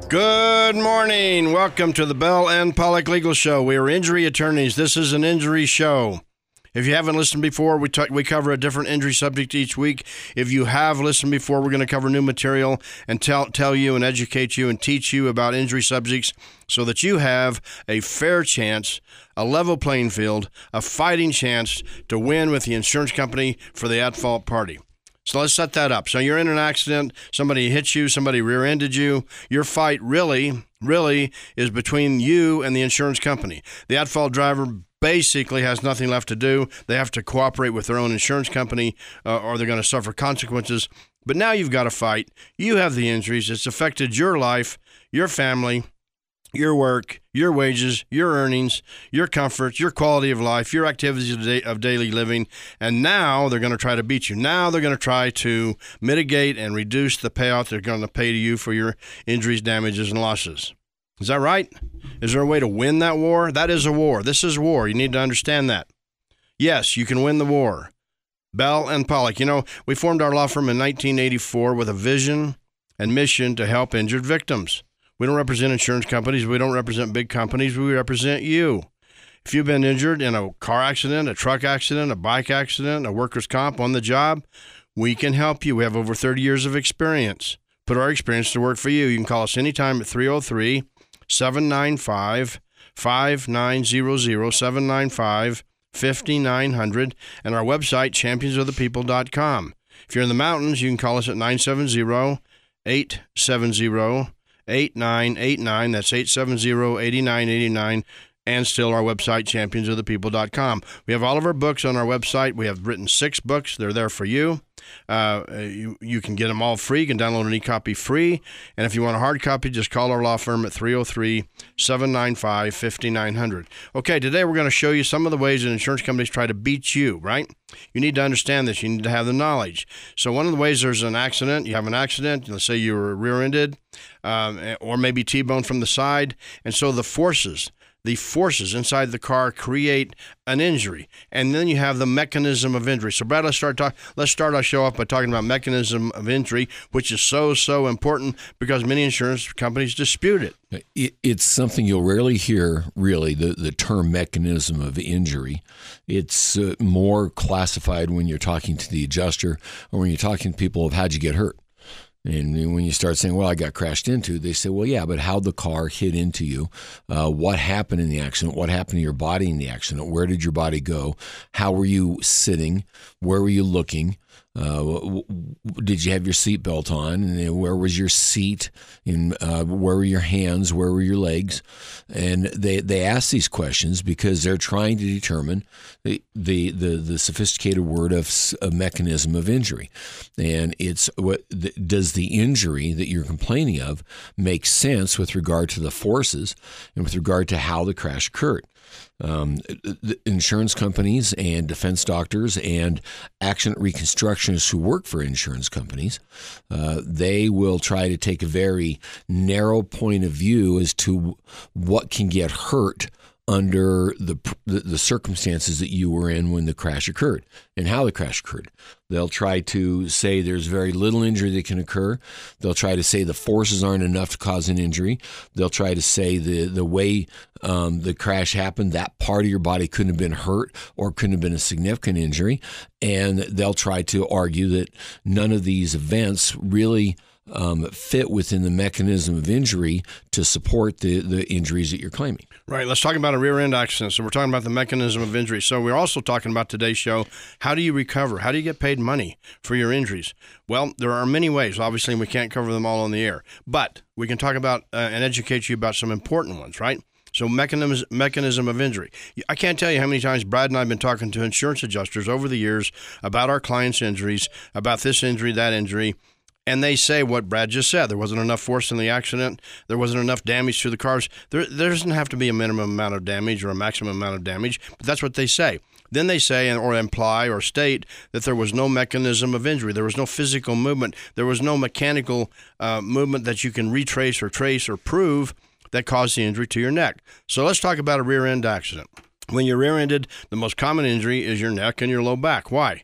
Good morning. Welcome to the Bell and Pollock Legal Show. We are injury attorneys. This is an injury show. If you haven't listened before, we cover a different injury subject each week. If you have listened before, we're going to cover new material and tell you and educate you and teach you about injury subjects so that you have a fair chance, a level playing field, a fighting chance to win with the insurance company for the at-fault party. So let's set that up. So you're in an accident, somebody hits you, somebody rear-ended you. Your fight really is between you and the insurance company. The at-fault driver basically has nothing left to do. They have to cooperate with their own insurance company or they're going to suffer consequences. But now you've got to fight. You have the injuries. It's affected your life, your family, your work, your wages, your earnings, your comfort, your quality of life, your activities of daily living, and now they're going to try to beat you. Now they're going to try to mitigate and reduce the payout they're going to pay to you for your injuries, damages, and losses. Is that right? Is there a way to win that war? That is a war. This is war. You need to understand that. Yes, you can win the war. Bell and Pollock. You know, we formed our law firm in 1984 with a vision and mission to help injured victims. We don't represent insurance companies. We don't represent big companies. We represent you. If you've been injured in a car accident, a truck accident, a bike accident, a workers' comp on the job, we can help you. We have over 30 years of experience. Put our experience to work for you. You can call us anytime at 303-795-5900, 795-5900, and our website, championsofthepeople.com. If you're in the mountains, you can call us at 970-870-8989. That's 870-8989. And still our website, championsofthepeople.com. We have all of our books on our website. We have written 6 books. They're there for you. You can get them all free. You can download an e-copy free. And if you want a hard copy, just call our law firm at 303-795-5900. Okay, today we're going to show you some of the ways that insurance companies try to beat you, right? You need to understand this. You need to have the knowledge. So one of the ways there's an accident, you have an accident, let's say you were rear-ended or maybe T-boned from the side. And so the forces inside the car create an injury, and then you have the mechanism of injury. So, Brad, let's start our show off by talking about mechanism of injury, which is so important because many insurance companies dispute it. It's something you'll rarely hear, really, the term mechanism of injury. It's more classified when you're talking to the adjuster or when you're talking to people of how'd you get hurt. And when you start saying, well, I got crashed into, they say, well, yeah, but how'd the car hit into you? What happened in the accident? What happened to your body in the accident? Where did your body go? How were you sitting? Where were you looking? Did you have your seatbelt on? And where was your seat? And where were your hands? Where were your legs? And they ask these questions because they're trying to determine the sophisticated word of a mechanism of injury. And it's does the injury that you're complaining of make sense with regard to the forces and with regard to how the crash occurred? The insurance companies and defense doctors and accident reconstructionists who work for insurance companies, they will try to take a very narrow point of view as to what can get hurt under the circumstances that you were in when the crash occurred and how the crash occurred. They'll try to say there's very little injury that can occur. They'll try to say the forces aren't enough to cause an injury. They'll try to say the way the crash happened, that part of your body couldn't have been hurt or couldn't have been a significant injury. And they'll try to argue that none of these events really fit within the mechanism of injury to support the injuries that you're claiming. Right. Let's talk about a rear end accident. So we're talking about the mechanism of injury. So we're also talking about today's show, how do you recover? How do you get paid money for your injuries? Well, there are many ways. Obviously, we can't cover them all on the air, but we can talk about and educate you about some important ones, right? So mechanism of injury. I can't tell you how many times Brad and I have been talking to insurance adjusters over the years about our clients' injuries, about this injury, that injury. And they say what Brad just said. There wasn't enough force in the accident. There wasn't enough damage to the cars. There doesn't have to be a minimum amount of damage or a maximum amount of damage, but that's what they say. Then they say or imply or state that there was no mechanism of injury. There was no physical movement. There was no mechanical movement that you can retrace or trace or prove that caused the injury to your neck. So let's talk about a rear end accident. When you're rear-ended, the most common injury is your neck and your low back. Why?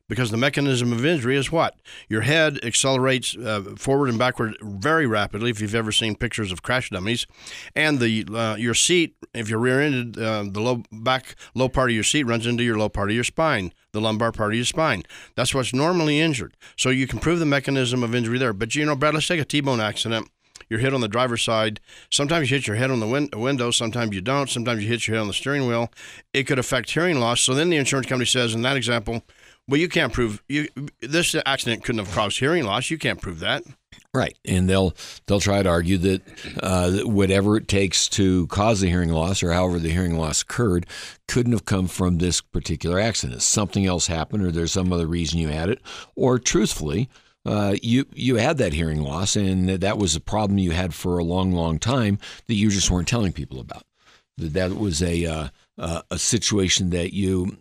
because the mechanism of injury is what? Your head accelerates forward and backward very rapidly, if you've ever seen pictures of crash dummies. And your seat, if you're rear-ended, the low part of your seat runs into your low part of your spine, the lumbar part of your spine. That's what's normally injured. So you can prove the mechanism of injury there. But, Brad, let's take a T-bone accident. You're hit on the driver's side. Sometimes you hit your head on the window. Sometimes you don't. Sometimes you hit your head on the steering wheel. It could affect hearing loss. So then the insurance company says, in that example, well, you can't prove this accident couldn't have caused hearing loss. You can't prove that. Right, and they'll try to argue that whatever it takes to cause the hearing loss, or however the hearing loss occurred, couldn't have come from this particular accident. Something else happened, or there's some other reason you had it, or truthfully, you had that hearing loss, and that was a problem you had for a long, long time that you just weren't telling people about. That was a situation that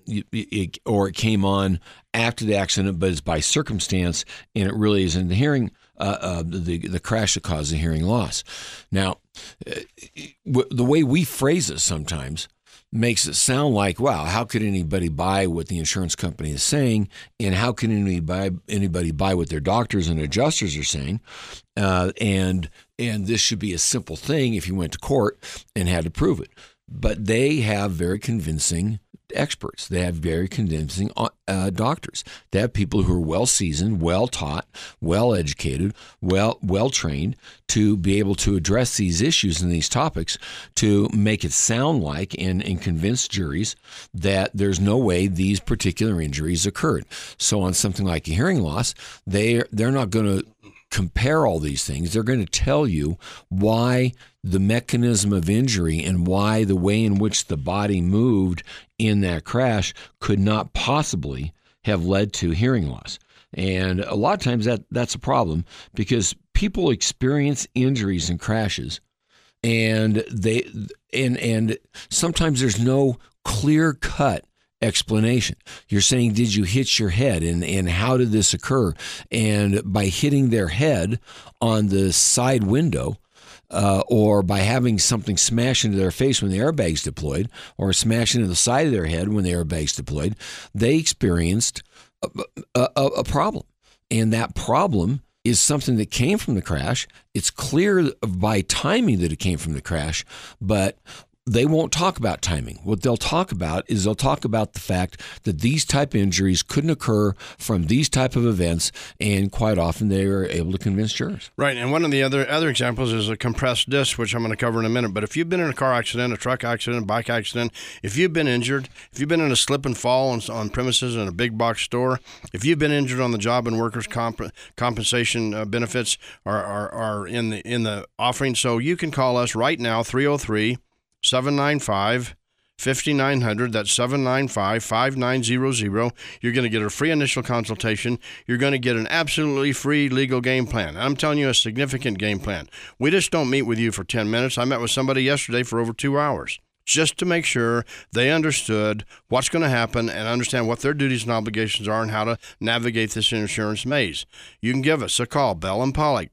it came on after the accident, but it's by circumstance, and it really isn't the hearing. The crash that caused the hearing loss. Now, the way we phrase it sometimes makes it sound like, wow, how could anybody buy what the insurance company is saying, and how can anybody buy what their doctors and adjusters are saying? And this should be a simple thing if you went to court and had to prove it. But they have very convincing experts. They have very convincing doctors. They have people who are well-seasoned, well-taught, well-educated, well-trained to be able to address these issues and these topics to make it sound like and convince juries that there's no way these particular injuries occurred. So on something like a hearing loss, they're not going to compare all these things. They're going to tell you why the mechanism of injury and why the way in which the body moved in that crash could not possibly have led to hearing loss. And a lot of times that's a problem, because people experience injuries and crashes, and sometimes there's no clear-cut explanation. You're saying, did you hit your head, and how did this occur? And by hitting their head on the side window, or by having something smash into their face when the airbag's deployed, or smash into the side of their head when the airbag's deployed, they experienced a problem. And that problem is something that came from the crash. It's clear by timing that it came from the crash, but they won't talk about timing. What they'll talk about is the fact that these type of injuries couldn't occur from these type of events, and quite often they are able to convince jurors. Right, and one of the other examples is a compressed disc, which I'm going to cover in a minute. But if you've been in a car accident, a truck accident, a bike accident, if you've been injured, if you've been in a slip and fall on premises in a big box store, if you've been injured on the job and workers' compensation benefits are in the offering, so you can call us right now, 303-795-5900. That's 795-5900. You're going to get a free initial consultation. You're going to get an absolutely free legal game plan. I'm telling you, a significant game plan. We just don't meet with you for 10 minutes. I met with somebody yesterday for over 2 hours, just to make sure they understood what's going to happen and understand what their duties and obligations are and how to navigate this insurance maze. You can give us a call, Bell and Pollock,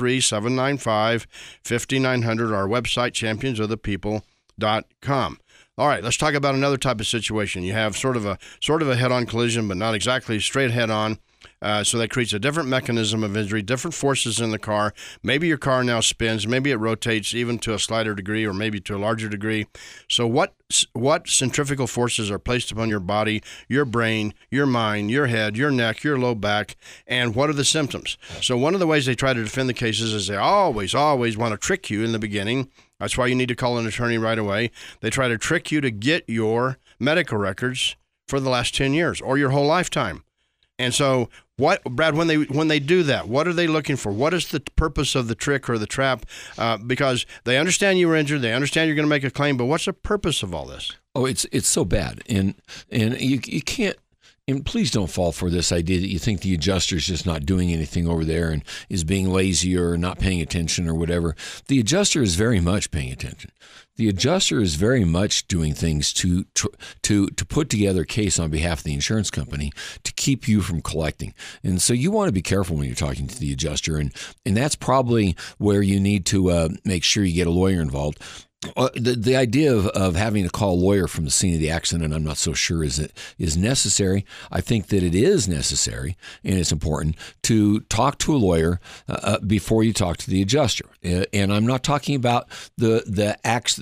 303-795-5900, our website, championsofthepeople.com. All right, let's talk about another type of situation. You have sort of a head-on collision, but not exactly straight head-on. So that creates a different mechanism of injury, different forces in the car. Maybe your car now spins, maybe it rotates even to a slighter degree or maybe to a larger degree. So what centrifugal forces are placed upon your body, your brain, your mind, your head, your neck, your low back, and what are the symptoms? So one of the ways they try to defend the cases is they always want to trick you in the beginning. That's why you need to call an attorney right away. They try to trick you to get your medical records for the last 10 years or your whole lifetime. And so, what, Brad, when they do that, what are they looking for? What is the purpose of the trick or the trap? Because they understand you were injured, they understand you're going to make a claim, but what's the purpose of all this? Oh, it's so bad, and you can't. And please don't fall for this idea that you think the adjuster's just not doing anything over there and is being lazy or not paying attention or whatever. The adjuster is very much paying attention. The adjuster is very much doing things to put together a case on behalf of the insurance company to keep you from collecting. And so you want to be careful when you're talking to the adjuster, and that's probably where you need to make sure you get a lawyer involved. The idea of having to call a lawyer from the scene of the accident, I'm not so sure is necessary. I think that it is necessary, and it's important to talk to a lawyer before you talk to the adjuster. And I'm not talking about the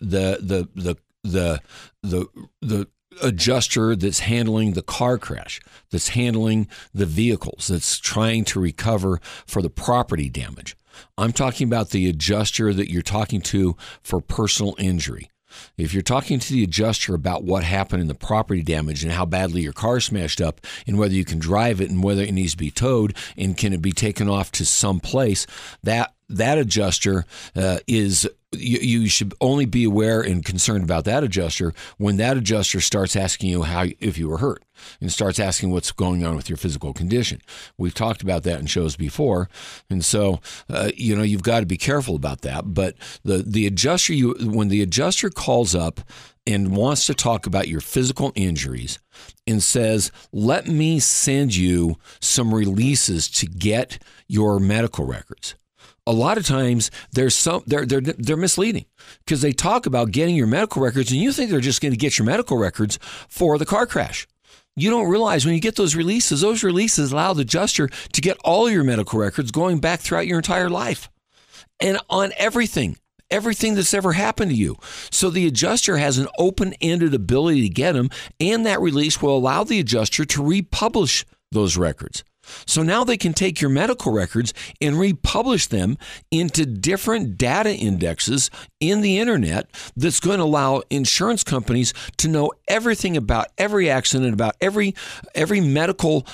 adjuster that's handling the car crash, that's handling the vehicles, that's trying to recover for the property damage. I'm talking about the adjuster that you're talking to for personal injury. If you're talking to the adjuster about what happened in the property damage and how badly your car smashed up and whether you can drive it and whether it needs to be towed and can it be taken off to some place, that adjuster is... You should only be aware and concerned about that adjuster when that adjuster starts asking you if you were hurt and starts asking what's going on with your physical condition. We've talked about that in shows before, and so you've got to be careful about that. But the adjuster, when the adjuster calls up and wants to talk about your physical injuries and says, "Let me send you some releases to get your medical records." A lot of times they're misleading because they talk about getting your medical records and you think they're just going to get your medical records for the car crash. You don't realize when you get those releases allow the adjuster to get all your medical records going back throughout your entire life and on everything that's ever happened to you. So the adjuster has an open-ended ability to get them, and that release will allow the adjuster to republish those records. So now they can take your medical records and republish them into different data indexes in the internet that's going to allow insurance companies to know everything about every accident, about every medical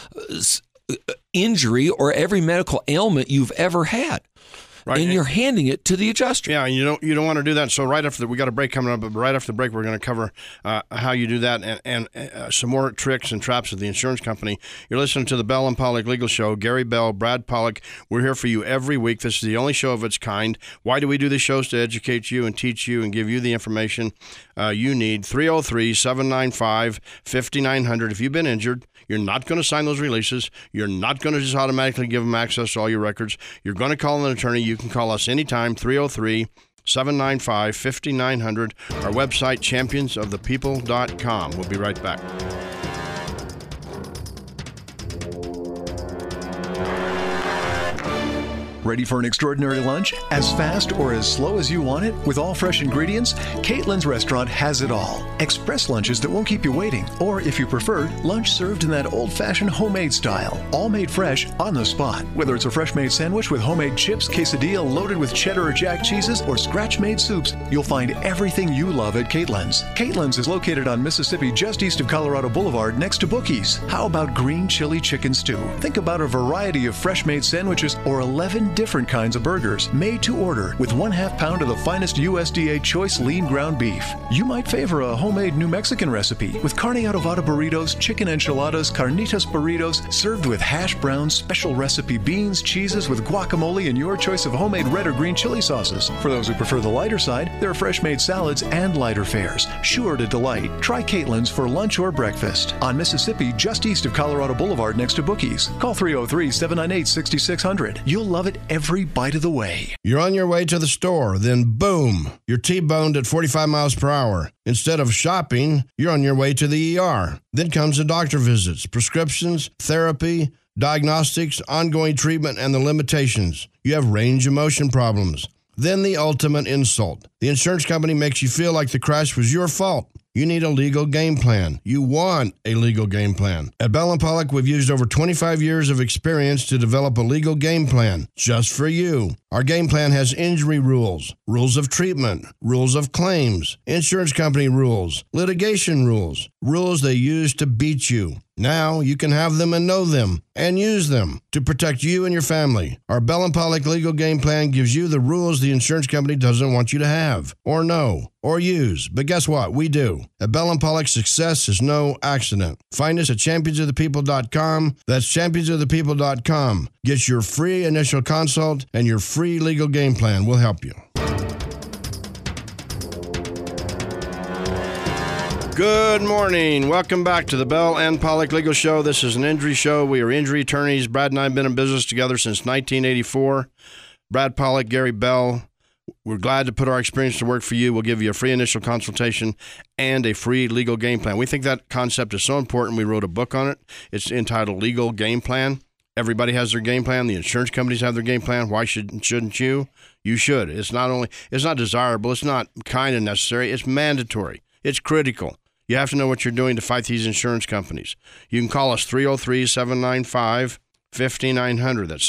injury or every medical ailment you've ever had. Right. And you're handing it to the adjuster. Yeah, and you don't want to do that. So right after we got a break coming up, but right after the break, we're going to cover how you do that and some more tricks and traps of the insurance company. You're listening to the Bell and Pollock Legal Show. Gary Bell, Brad Pollock. We're here for you every week. This is the only show of its kind. Why do we do these shows? To educate you and teach you and give you the information you need. 303-795-5900. If you've been injured, you're not going to sign those releases. You're not going to just automatically give them access to all your records. You're going to call an attorney. You can call us anytime, 303-795-5900. Our website, championsofthepeople.com. We'll be right back. Ready for an extraordinary lunch? As fast or as slow as you want it? With all fresh ingredients? Caitlin's Restaurant has it all. Express lunches that won't keep you waiting. Or, if you prefer, lunch served in that old-fashioned homemade style. All made fresh on the spot. Whether it's a fresh-made sandwich with homemade chips, quesadilla loaded with cheddar or jack cheeses, or scratch-made soups, you'll find everything you love at Caitlin's. Caitlin's is located on Mississippi just east of Colorado Boulevard next to Bookies. How about green chili chicken stew? Think about a variety of fresh-made sandwiches or 11 different kinds of burgers made to order with 1/2 pound of the finest USDA choice lean ground beef. You might favor a homemade New Mexican recipe with carne adobada burritos, chicken enchiladas, carnitas burritos, served with hash browns, special recipe beans, cheeses with guacamole, and your choice of homemade red or green chili sauces. For those who prefer the lighter side, there are fresh made salads and lighter fares, sure to delight. Try Caitlin's for lunch or breakfast on Mississippi, just east of Colorado Boulevard next to Bookies. Call 303-798-6600. You'll love it every bite of the way. You're on your way to the store, then boom, you're T-boned at 45 miles per hour. Instead of shopping, you're on your way to the ER. Then comes the doctor visits, prescriptions, therapy, diagnostics, ongoing treatment, and the limitations. You have range of motion problems. Then the ultimate insult. The insurance company makes you feel like the crash was your fault. You need a legal game plan. You want a legal game plan. At Bell & Pollock, we've used over 25 years of experience to develop a legal game plan just for you. Our game plan has injury rules, rules of treatment, rules of claims, insurance company rules, litigation rules, rules they use to beat you. Now you can have them and know them and use them to protect you and your family. Our Bell & Pollock legal game plan gives you the rules the insurance company doesn't want you to have or know or use. But guess what? We do. At Bell & Pollock, success is no accident. Find us at championsofthepeople.com. That's championsofthepeople.com. Get your free initial consult and your free legal game plan. We'll help you. Good morning. Welcome back to the Bell and Pollock Legal Show. This is an injury show. We are injury attorneys. Brad and I have been in business together since 1984. Brad Pollock, Gary Bell. We're glad to put our experience to work for you. We'll give you a free initial consultation and a free legal game plan. We think that concept is so important. We wrote a book on it. It's entitled Legal Game Plan. Everybody has their game plan. The insurance companies have their game plan. Why shouldn't you? You should. It's not desirable. It's not kind of necessary. It's mandatory. It's critical. You have to know what you're doing to fight these insurance companies. You can call us 303-795-5900. That's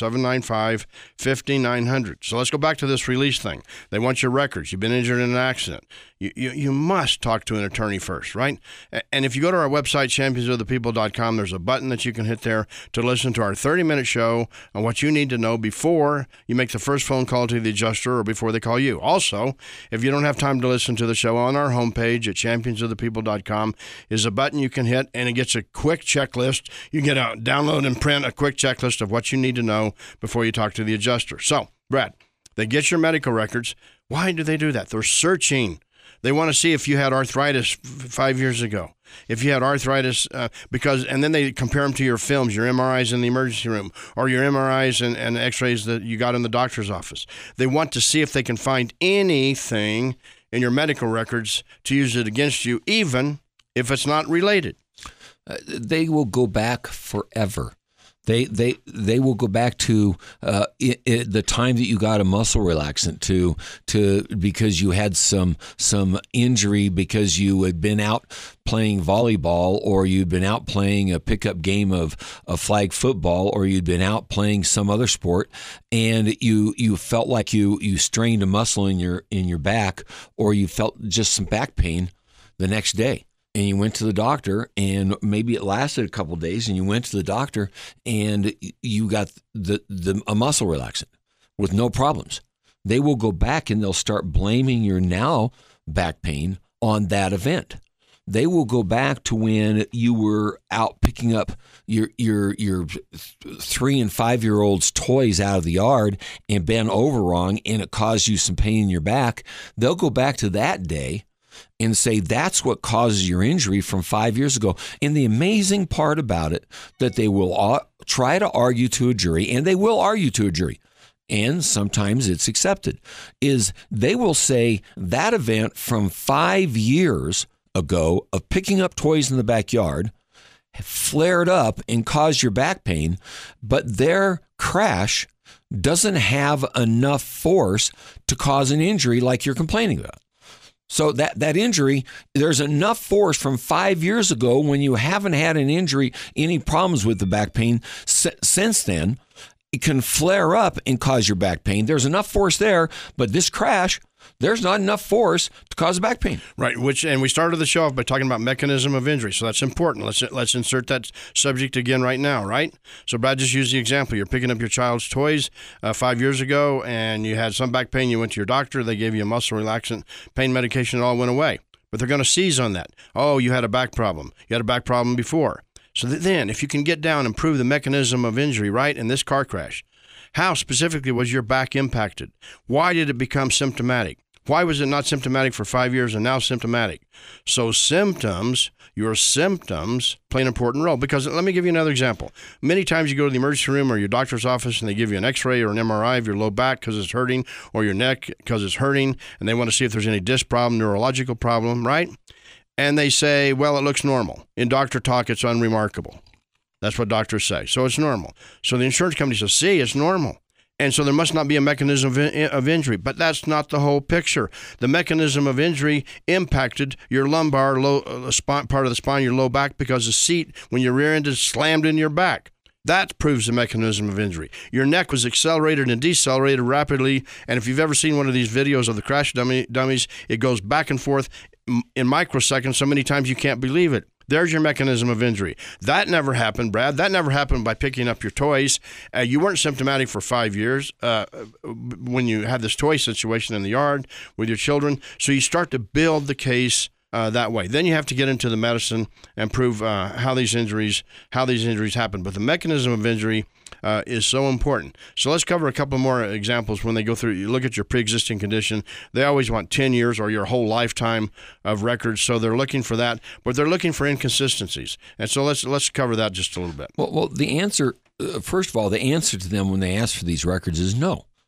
795-5900. So let's go back to this release thing. They want your records. You've been injured in an accident. You must talk to an attorney first, right? And if you go to our website, championsofthepeople.com, there's a button that you can hit there to listen to our 30-minute show on what you need to know before you make the first phone call to the adjuster or before they call you. Also, if you don't have time to listen to the show, on our homepage at championsofthepeople.com is a button you can hit, and it gets a quick checklist. You can download and print a quick checklist of what you need to know before you talk to the adjuster. So, Brad, they get your medical records. Why do they do that? They're searching. They want to see if you had arthritis 5 years ago, if you had arthritis, and then they compare them to your films, your MRIs in the emergency room, or your MRIs and x-rays that you got in the doctor's office. They want to see if they can find anything in your medical records to use it against you, even if it's not related. They will go back forever. They will go back to the time that you got a muscle relaxant to because you had some injury because you had been out playing volleyball, or you'd been out playing a pickup game of flag football, or you'd been out playing some other sport, and you felt like you strained a muscle in your back, or you felt just some back pain the next day. And you went to the doctor, and maybe it lasted a couple of days, and you went to the doctor and you got a muscle relaxant with no problems. They will go back and they'll start blaming your now back pain on that event. They will go back to when you were out picking up your 3 and 5 year olds' toys out of the yard and bent over wrong, and it caused you some pain in your back. They'll go back to that day and say that's what causes your injury from 5 years ago. And the amazing part about it, that they will try to argue to a jury, and they will argue to a jury, and sometimes it's accepted, is they will say that event from 5 years ago of picking up toys in the backyard flared up and caused your back pain, but their crash doesn't have enough force to cause an injury like you're complaining about. So that injury, there's enough force from 5 years ago when you haven't had an injury, any problems with the back pain since then. It can flare up and cause your back pain. There's enough force there, but this crash, there's not enough force to cause back pain. Right, and we started the show off by talking about mechanism of injury, so that's important. Let's insert that subject again right now, right? So Brad just used the example. You're picking up your child's toys 5 years ago, and you had some back pain. You went to your doctor. They gave you a muscle relaxant, pain medication. It all went away. But they're going to seize on that. Oh, you had a back problem. You had a back problem before. So then, if you can get down and prove the mechanism of injury, right, in this car crash, how specifically was your back impacted? Why did it become symptomatic? Why was it not symptomatic for 5 years and now symptomatic? So your symptoms play an important role. Because let me give you another example. Many times you go to the emergency room or your doctor's office and they give you an x-ray or an MRI of your low back because it's hurting, or your neck because it's hurting, and they want to see if there's any disc problem, neurological problem, right? And they say, well, it looks normal. In doctor talk, it's unremarkable. That's what doctors say. So it's normal. So the insurance company says, see, it's normal. And so there must not be a mechanism of injury. But that's not the whole picture. The mechanism of injury impacted your lumbar part of the spine, your low back, because the seat, when you're rear-ended, slammed in your back. That proves the mechanism of injury. Your neck was accelerated and decelerated rapidly. And if you've ever seen one of these videos of the crash dummies, it goes back and forth in microseconds so many times you can't believe it. There's your mechanism of injury. That never happened, Brad. That never happened by picking up your toys. You weren't symptomatic for 5 years when you had this toy situation in the yard with your children. So you start to build the case that way. Then you have to get into the medicine and prove how these injuries happen. But the mechanism of injury is so important. So let's cover a couple more examples. When they go through, you look at your pre-existing condition, they always want 10 years or your whole lifetime of records. So they're looking for that, but they're looking for inconsistencies. And so let's cover that just a little bit. Well, the answer, first of all, the answer to them when they ask for these records is no.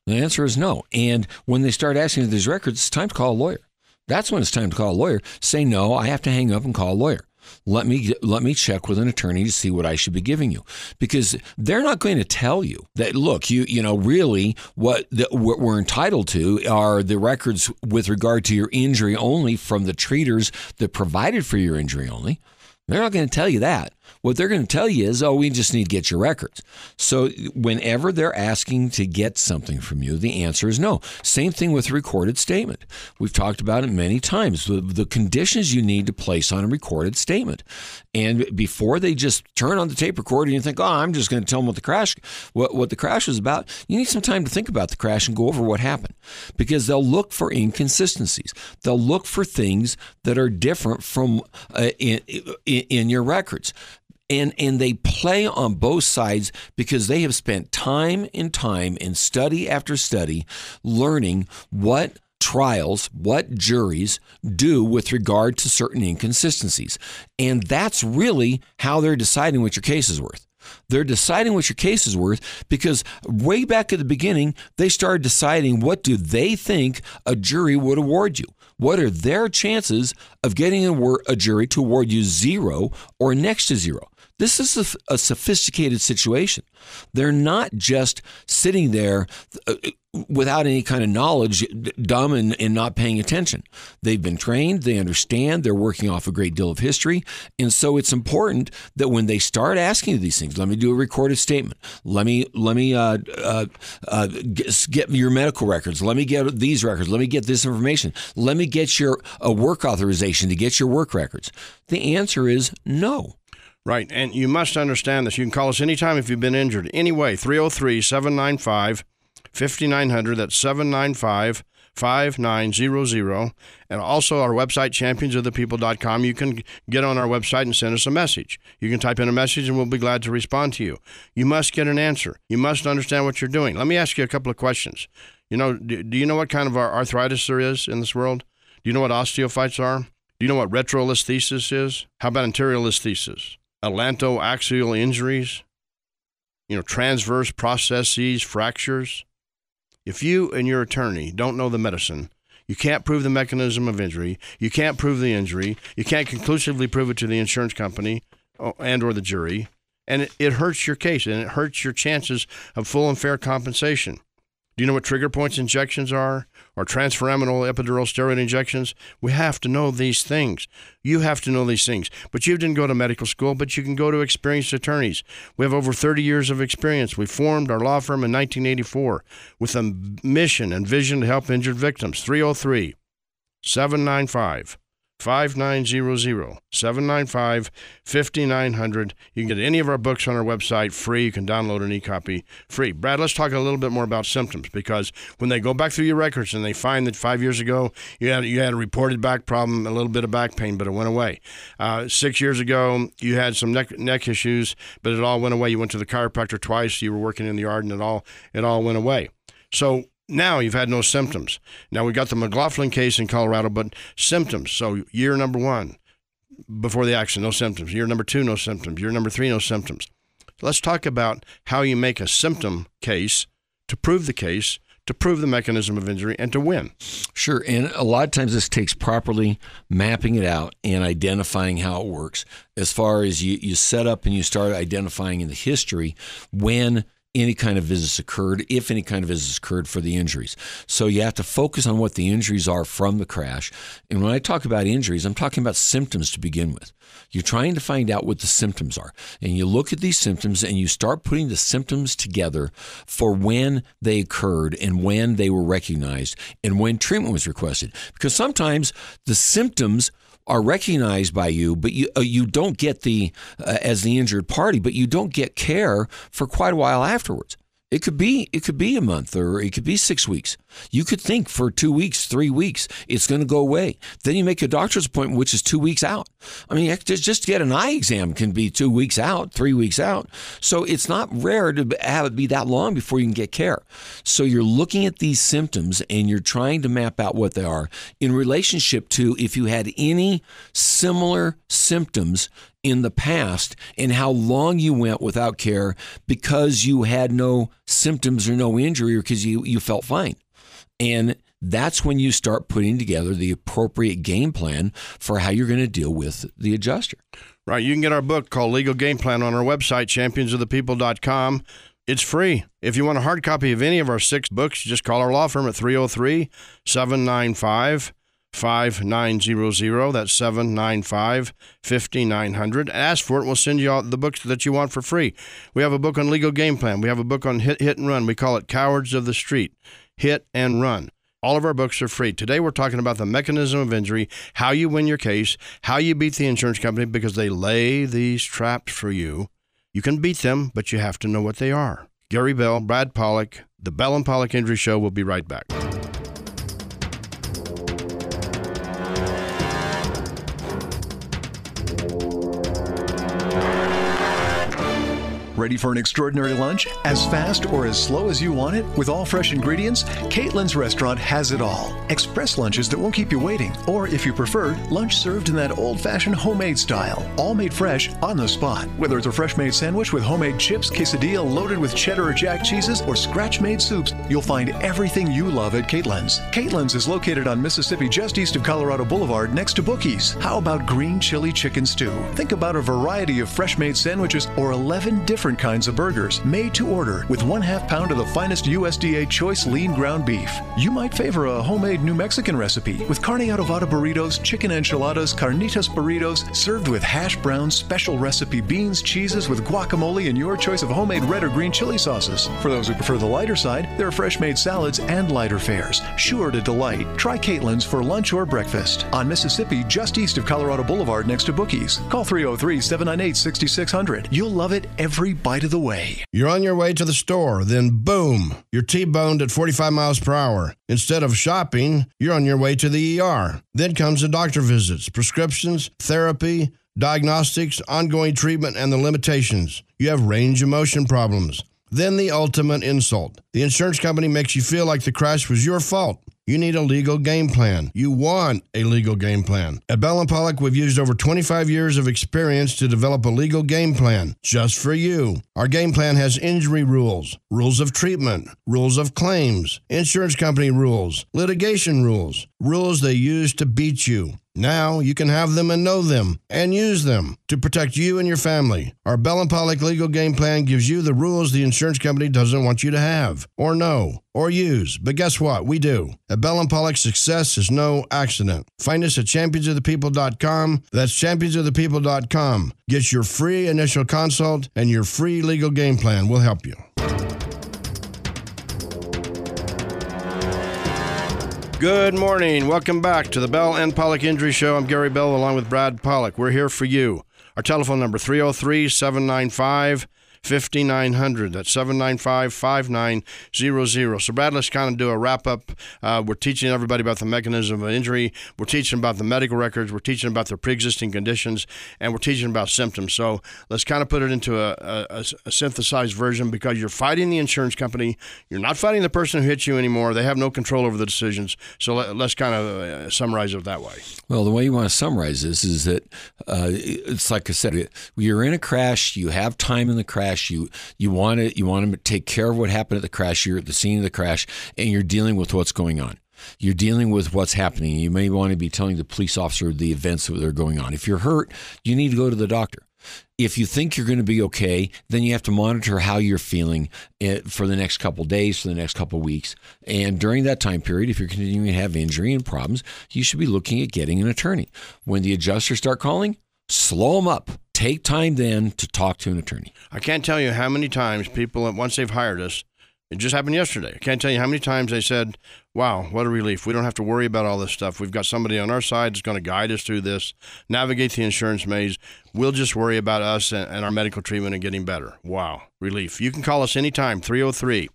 The answer is no. And when they start asking for these records, it's time to call a lawyer. That's when it's time to call a lawyer. Say, no, I have to hang up and call a lawyer. Let me check with an attorney to see what I should be giving you, because they're not going to tell you that, look, you know, really what we're entitled to are the records with regard to your injury only from the treaters that provided for your injury only. They're not going to tell you that. What they're going to tell you is, oh, we just need to get your records. So whenever they're asking to get something from you, the answer is no. Same thing with a recorded statement. We've talked about it many times, the conditions you need to place on a recorded statement. And before they just turn on the tape recorder and you think, oh, I'm just going to tell them what the crash was about, you need some time to think about the crash and go over what happened, because they'll look for inconsistencies. They'll look for things that are different from in your records. And they play on both sides because they have spent time and study after study learning what trials, what juries do with regard to certain inconsistencies. And that's really how they're deciding what your case is worth. They're deciding what your case is worth because way back at the beginning, they started deciding what do they think a jury would award you. What are their chances of getting a jury to award you 0 or next to 0? This is a sophisticated situation. They're not just sitting there without any kind of knowledge, dumb and not paying attention. They've been trained, they understand, they're working off a great deal of history. And so it's important that when they start asking you these things, let me do a recorded statement. Let me get your medical records. Let me get these records. Let me get this information. Let me get your work authorization to get your work records. The answer is no. Right, and you must understand this. You can call us anytime if you've been injured. Anyway, 303-795-5900. That's 795-5900. And also our website, championsofthepeople.com. You can get on our website and send us a message. You can type in a message and we'll be glad to respond to you. You must get an answer. You must understand what you're doing. Let me ask you a couple of questions. You know, do you know what kind of arthritis there is in this world? Do you know what osteophytes are? Do you know what retrolisthesis is? How about anteriolisthesis? Atlantoaxial injuries, transverse processes, fractures. If you and your attorney don't know the medicine, you can't prove the mechanism of injury, you can't prove the injury, you can't conclusively prove it to the insurance company and or the jury, and it hurts your case and it hurts your chances of full and fair compensation. Do you know what trigger points injections are, or transforaminal epidural steroid injections? We have to know these things. You have to know these things. But you didn't go to medical school, but you can go to experienced attorneys. We have over 30 years of experience. We formed our law firm in 1984 with a mission and vision to help injured victims. 303-795-5900, 795-5900. You can get any of our books on our website free. You can download an e-copy free. Brad, let's talk a little bit more about symptoms, because when they go back through your records and they find that 5 years ago you had a reported back problem, a little bit of back pain, but it went away. 6 years ago you had some neck issues, but it all went away. You went to the chiropractor twice. You were working in the yard, and it all went away. So now you've had no symptoms. Now we got the McLaughlin case in Colorado, but symptoms. So year number 1, before the accident, no symptoms. Year number 2, no symptoms. Year number 3, no symptoms. Let's talk about how you make a symptom case to prove the case, to prove the mechanism of injury, and to win. Sure, and a lot of times this takes properly mapping it out and identifying how it works. As far as you set up and you start identifying in the history when any kind of visits occurred, if any kind of visits occurred for the injuries. So you have to focus on what the injuries are from the crash. And when I talk about injuries, I'm talking about symptoms to begin with. You're trying to find out what the symptoms are. And you look at these symptoms and you start putting the symptoms together for when they occurred and when they were recognized and when treatment was requested. Because sometimes the symptoms are recognized by you, but you don't get as the injured party, but you don't get care for quite a while afterwards. It could be a month, or it could be 6 weeks. You could think for 2 weeks, 3 weeks, it's going to go away. Then you make a doctor's appointment, which is 2 weeks out. I mean, just to get an eye exam can be 2 weeks out, 3 weeks out. So it's not rare to have it be that long before you can get care. So you're looking at these symptoms and you're trying to map out what they are in relationship to if you had any similar symptoms in the past and how long you went without care because you had no symptoms or no injury or because you felt fine. And that's when you start putting together the appropriate game plan for how you're going to deal with the adjuster. Right. You can get our book called Legal Game Plan on our website, championsofthepeople.com. It's free. If you want a hard copy of any of our 6 books, just call our law firm at 303-795-5900. That's 795-5900. Ask for it. We'll send you all the books that you want for free. We have a book on legal game plan. We have a book on hit and run. We call it Cowards of the Street, Hit and Run. All of our books are free. Today we're talking about the mechanism of injury, how you win your case, how you beat the insurance company because they lay these traps for you. You can beat them, but you have to know what they are. Gary Bell, Brad Pollock, the Bell and Pollock Injury Show. We'll be right back. Ready for an extraordinary lunch? As fast or as slow as you want it? With all fresh ingredients? Caitlin's Restaurant has it all. Express lunches that won't keep you waiting. Or, if you prefer, lunch served in that old-fashioned homemade style. All made fresh on the spot. Whether it's a fresh-made sandwich with homemade chips, quesadilla loaded with cheddar or jack cheeses, or scratch-made soups, you'll find everything you love at Caitlin's. Caitlin's is located on Mississippi just east of Colorado Boulevard next to Bookies. How about green chili chicken stew? Think about a variety of fresh-made sandwiches or 11 different kinds of burgers made to order with 1/2 pound of the finest USDA choice lean ground beef. You might favor a homemade New Mexican recipe with carne adobada burritos, chicken enchiladas, carnitas burritos, served with hash browns, special recipe beans, cheeses with guacamole, and your choice of homemade red or green chili sauces. For those who prefer the lighter side, there are fresh made salads and lighter fares, sure to delight. Try Caitlin's for lunch or breakfast on Mississippi just east of Colorado Boulevard next to Bookies. Call 303-798-6600. You'll love it every bite of the way. You're on your way to the store, then boom, you're T-boned at 45 miles per hour. Instead of shopping, you're on your way to the ER. Then comes the doctor visits, prescriptions, therapy, diagnostics, ongoing treatment, and the limitations. You have range of motion problems. Then the ultimate insult. The insurance company makes you feel like the crash was your fault. You need a legal game plan. You want a legal game plan. At Bell & Pollock, we've used over 25 years of experience to develop a legal game plan just for you. Our game plan has injury rules, rules of treatment, rules of claims, insurance company rules, litigation rules, rules they use to beat you. Now you can have them and know them and use them to protect you and your family. Our Bell & Pollock legal game plan gives you the rules the insurance company doesn't want you to have or know or use. But guess what? We do. At Bell & Pollock, success is no accident. Find us at championsofthepeople.com. That's championsofthepeople.com. Get your free initial consult and your free legal game plan. We'll help you. Good morning. Welcome back to the Bell and Pollock Injury Show. I'm Gary Bell along with Brad Pollock. We're here for you. Our telephone number, 303-795-5900. That's 795-5900. So, Brad, let's kind of do a wrap-up. We're teaching everybody about the mechanism of injury. We're teaching about the medical records. We're teaching about the pre-existing conditions. And we're teaching about symptoms. So let's kind of put it into a synthesized version because you're fighting the insurance company. You're not fighting the person who hit you anymore. They have no control over the decisions. So let's kind of summarize it that way. Well, the way you want to summarize this is that it's like I said, you're in a crash. You have time in the crash. You want to take care of what happened at the crash. You're at the scene of the crash, and you're dealing with what's going on. You're dealing with what's happening. You may want to be telling the police officer the events that are going on. If you're hurt, you need to go to the doctor. If you think you're going to be okay, then you have to monitor how you're feeling for the next couple of days, for the next couple of weeks. And during that time period, if you're continuing to have injury and problems, you should be looking at getting an attorney. When the adjusters start calling, slow them up. Take time then to talk to an attorney. I can't tell you how many times people, once they've hired us, it just happened yesterday. I can't tell you how many times they said, wow, what a relief. We don't have to worry about all this stuff. We've got somebody on our side that's going to guide us through this, navigate the insurance maze. We'll just worry about us and our medical treatment and getting better. Wow, relief. You can call us anytime, 303-795-5900.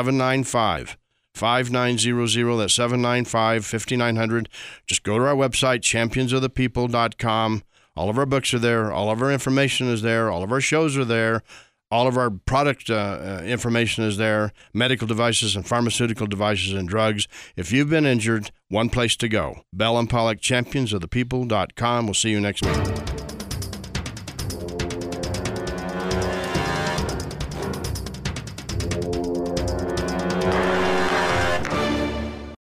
That's 795-5900. Just go to our website, championsofthepeople.com. All of our books are there. All of our information is there. All of our shows are there. All of our product information is there. Medical devices and pharmaceutical devices and drugs. If you've been injured, one place to go. Bell & Pollock, championsofthepeople.com. We'll see you next week.